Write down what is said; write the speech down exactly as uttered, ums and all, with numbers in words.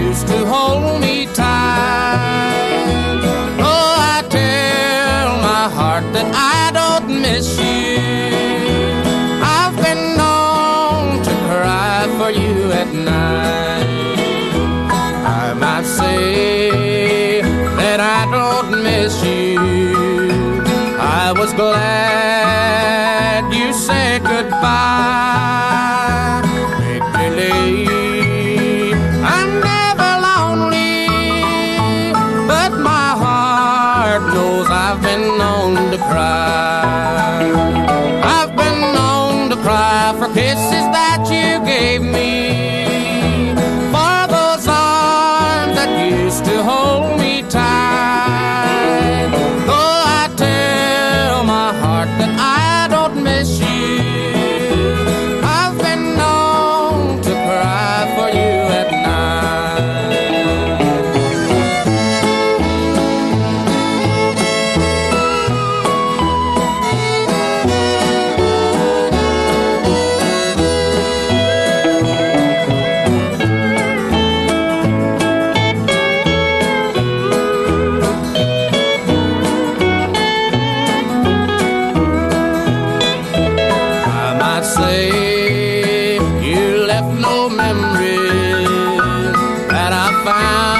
used to hold me tight. Oh, I tell my heart that I don't miss you. I've been known to cry for you at night. I might say that I don't miss you. I was glad you said goodbye. Lately, I'm never lonely, but my heart knows I've been known to cry. I've been known to cry for kisses that you gave me, for those arms that used to hold me tight. Though I tell my heart that I don't miss you, I've been known to cry for you at say you left no memories that I found